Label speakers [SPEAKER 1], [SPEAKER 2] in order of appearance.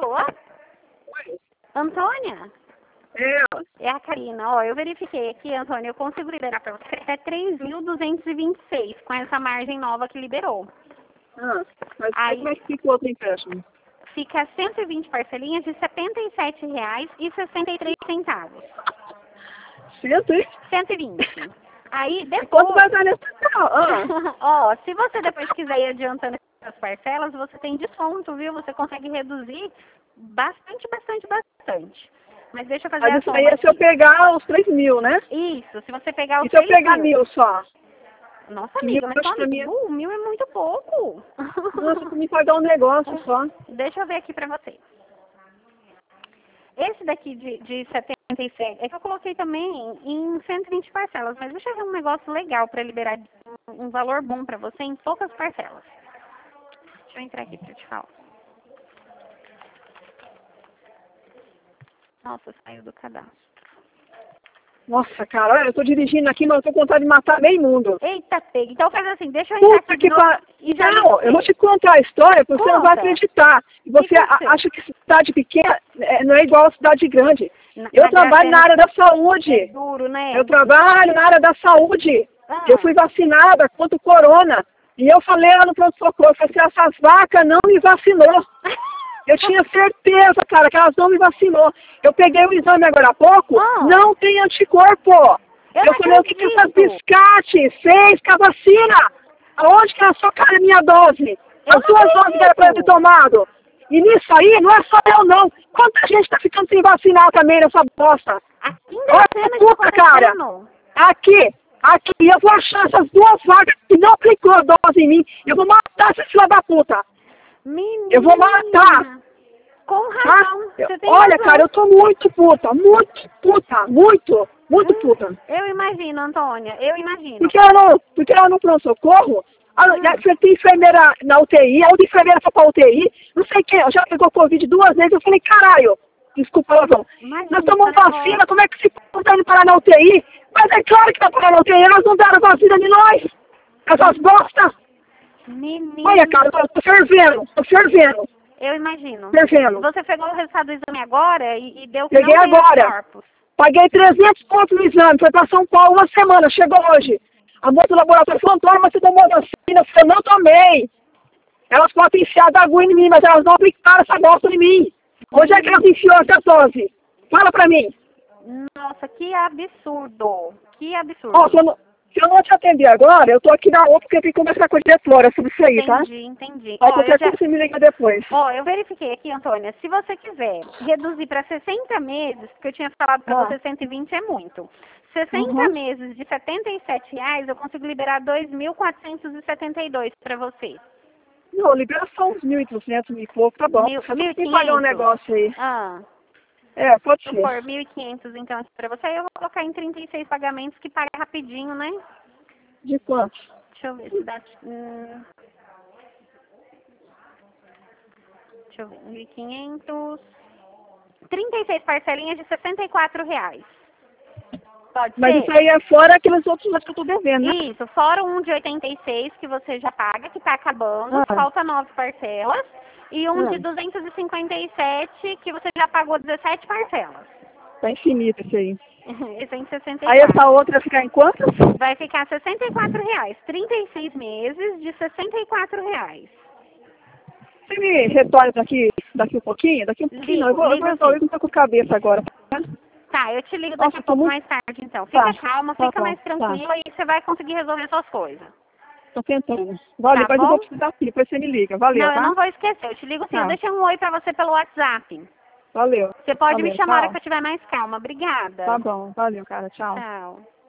[SPEAKER 1] Alô? Antônia? É a Karina. Ó, eu verifiquei aqui, Antônia, eu consigo liberar para você até 3.226 com essa margem nova que liberou.
[SPEAKER 2] Mas
[SPEAKER 1] Aí,
[SPEAKER 2] como é que fica o outro empréstimo?
[SPEAKER 1] Fica 120 parcelinhas de R$ 77,63. 120. Aí depois...
[SPEAKER 2] Quanto vai dar nesse carro?
[SPEAKER 1] Ó, se você depois quiser ir adiantando as parcelas, você tem desconto, viu? Você consegue reduzir bastante. Mas deixa eu fazer
[SPEAKER 2] Mas
[SPEAKER 1] a
[SPEAKER 2] isso
[SPEAKER 1] soma
[SPEAKER 2] aí é se eu
[SPEAKER 1] aqui.
[SPEAKER 2] pegar os 3.000, né?
[SPEAKER 1] Isso, se você pegar os
[SPEAKER 2] E se eu pegar
[SPEAKER 1] 3.000.
[SPEAKER 2] 1.000 só?
[SPEAKER 1] Nossa,
[SPEAKER 2] 1.000
[SPEAKER 1] amiga, mas só
[SPEAKER 2] pra mim...
[SPEAKER 1] 1.000 é muito pouco.
[SPEAKER 2] Nossa, pra me pagar um negócio só.
[SPEAKER 1] Deixa eu ver aqui pra você. Esse daqui de 77, é que eu coloquei também em 120 parcelas, mas deixa eu ver um negócio legal para liberar um valor bom para você em poucas parcelas. Deixa eu entrar aqui para te falar. Nossa, saiu do cadastro.
[SPEAKER 2] Nossa, cara, olha, eu tô dirigindo aqui, mas eu tô com vontade de matar meio mundo.
[SPEAKER 1] Eita, pega. Então faz assim, deixa eu entrar
[SPEAKER 2] Puta
[SPEAKER 1] aqui
[SPEAKER 2] que
[SPEAKER 1] de novo e já
[SPEAKER 2] Não, eu vou te contar a história, porque você não vai acreditar. Você acha que cidade pequena não é igual a cidade grande. Eu trabalho na área da saúde.
[SPEAKER 1] É duro, né?
[SPEAKER 2] Eu trabalho na área da saúde. Eu fui vacinada contra o corona. E eu falei lá no pronto-socorro, eu falei assim, essas vacas não me vacinou. Eu tinha certeza, cara, que elas não me vacinou. Eu peguei o exame agora há pouco, não tem anticorpo. Eu falei, o que que essas biscates fez com a vacina? Aonde que é a sua cara, minha dose? As duas doses que era pra eu ter tomado. E nisso aí, não é só eu não. Quanta gente tá ficando sem vacinar também nessa bosta? Olha essa puta, cara. Aqui, eu vou achar essas duas vagas que não aplicou a dose em mim. Eu vou matar essa filha da puta.
[SPEAKER 1] Menina,
[SPEAKER 2] eu vou matar.
[SPEAKER 1] Com razão.
[SPEAKER 2] Olha, cara, eu tô muito puta. Muito puta. Muito puta.
[SPEAKER 1] Eu imagino, Antônia. Eu imagino.
[SPEAKER 2] Porque ela não pronto-socorro, você tem enfermeira na UTI, a outra enfermeira foi pra UTI, não sei quem, já pegou Covid 2 vezes, eu falei, caralho, desculpa, Lavão, nós tomamos vacina, como é que se tá indo parar na UTI? Mas é claro que tá parar na UTI, elas não deram vacina de nós, essas bostas.
[SPEAKER 1] Menina.
[SPEAKER 2] Olha, cara, eu tô fervendo.
[SPEAKER 1] Eu imagino.
[SPEAKER 2] Fervendo.
[SPEAKER 1] Você pegou o resultado do exame agora e deu que
[SPEAKER 2] Peguei
[SPEAKER 1] não tem
[SPEAKER 2] agora.
[SPEAKER 1] corpos.
[SPEAKER 2] Paguei 300 pontos no exame, foi pra São Paulo uma semana, chegou hoje. A moça do laboratório falou, Antônio, mas você tomou vacina? Eu não tomei. Elas podem enfiar da agulha em mim, mas elas não aplicaram essa bosta em mim. Onde é que elas enfiou essa dose? Fala pra mim.
[SPEAKER 1] Nossa, que absurdo. Que absurdo.
[SPEAKER 2] Ó, se eu não te atender agora, eu tô aqui na outra porque eu tenho que conversar com a diretora sobre isso aí, tá?
[SPEAKER 1] Entendi.
[SPEAKER 2] Ó, qualquer coisa você me liga depois.
[SPEAKER 1] Ó, eu verifiquei aqui, Antônia, se você quiser reduzir para 60 meses, porque eu tinha falado para você 120 é muito. 60 meses de R$ 77,00, eu consigo liberar 2.472 para você.
[SPEAKER 2] Não, libera só uns 1.200 e pouco, tá bom. Você tem que pagar um negócio aí. Pode ser.
[SPEAKER 1] Se for 1.500 então aqui para você, aí eu vou colocar em 36 pagamentos que paga rapidinho, né?
[SPEAKER 2] De quanto?
[SPEAKER 1] Deixa eu ver se dá... Deixa eu ver, 1.500... 36 parcelinhas de R$ 64,00. Pode ser?
[SPEAKER 2] Mas isso aí é fora aqueles outros que eu tô devendo, né?
[SPEAKER 1] Isso, fora um de 86 que você já paga, que tá acabando, falta 9 parcelas. E um de 257 que você já pagou 17 parcelas.
[SPEAKER 2] Tá infinito isso aí.
[SPEAKER 1] Esse é em 64.
[SPEAKER 2] Aí essa outra vai ficar em quanto?
[SPEAKER 1] Vai ficar R$ 64,00. 36 meses de R$ 64,00.
[SPEAKER 2] Você me retorna daqui um pouquinho? Daqui um pouquinho não. Eu vou resolver que eu tô com cabeça agora.
[SPEAKER 1] Tá, eu te ligo daqui a pouco mais tarde, então. Fica calma, fica mais tranquila e você vai conseguir resolver suas coisas.
[SPEAKER 2] Tô tentando. Valeu, depois eu vou precisar aqui, depois você me liga. Valeu,
[SPEAKER 1] Não, eu não vou esquecer. Eu te ligo sim. Eu deixei um oi pra você pelo WhatsApp.
[SPEAKER 2] Valeu.
[SPEAKER 1] Você pode me chamar a hora que eu estiver mais calma. Obrigada.
[SPEAKER 2] Tá bom. Valeu, cara. Tchau.
[SPEAKER 1] Tchau.